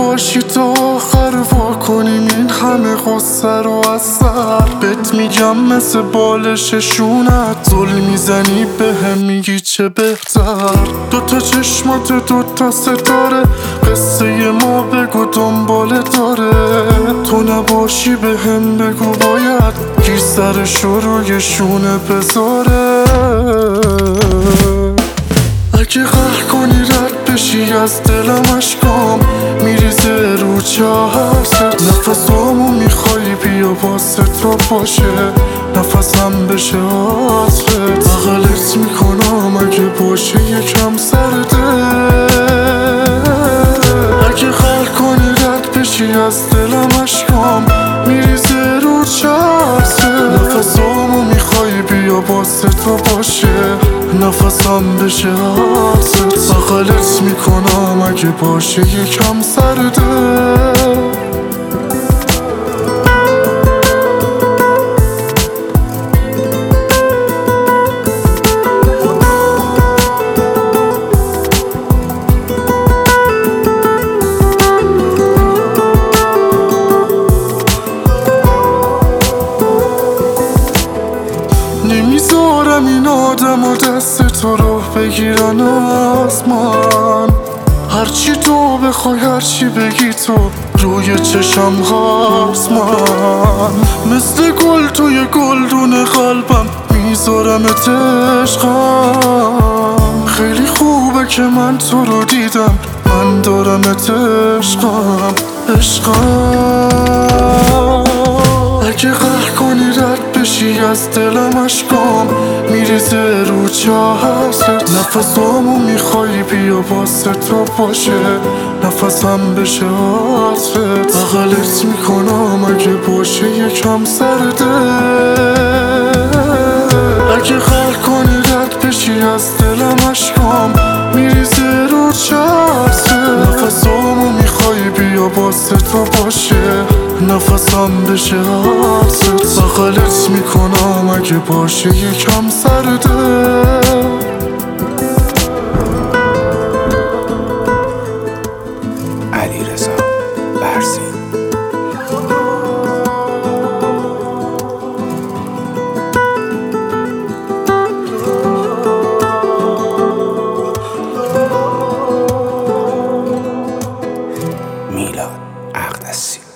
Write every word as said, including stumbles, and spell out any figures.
باشی تا آخر وا کنیم این همه غصه رو از سر. بهت میگم مثل بالش شونت زل میزنی به هم میگی چه بهتر. دوتا چشمات دوتا ستاره قصه ما بگو دنباله داره. تو نباشی به هم بگو باید گیر سرش روی شونه بذاره. اگه قهر کنی رد بشی از دلم اشکام میریزه رو چهست. نفسامو میخوای بیا واسه تو باشه نفسم بشه عطرت. بغلت میکنم اگه باشه یکم سرده. اگه قهر کنی رد بشی از دلم اشکام میریزه رو چهست. نفسامو میخوای بیا واسه تو باشه نفسم بشه عطرت. بغلت میکنم اگه باشه یکم سرده. نمیذارم این آدم و دست تو رو بگیرن از من. هرچی تو بخوای هرچی بگی تو روی چشم هست. من مثل گل توی گلدون قلبم میذارمت عشقم. خیلی خوبه که من تو رو دیدم من دارمت عشقم عشقم. اگه قهر کنی رد بشی از دلم اشکام میریزه رو چهست. نفسامو میخوای بیا واسه تو باشه نفسم بشه عطرت. بغلت میکنم اگه باشه یکم سرده. اگه قهر کنی رد بشی از دلم اشکام میریزه رو چهست. نفسامو میخوای بیا واسه تو باشه نفسم بشه عطرت. بغلت میکنم اگه باشه یکم سرده. علیرضا برزین. میلاد اقدسی.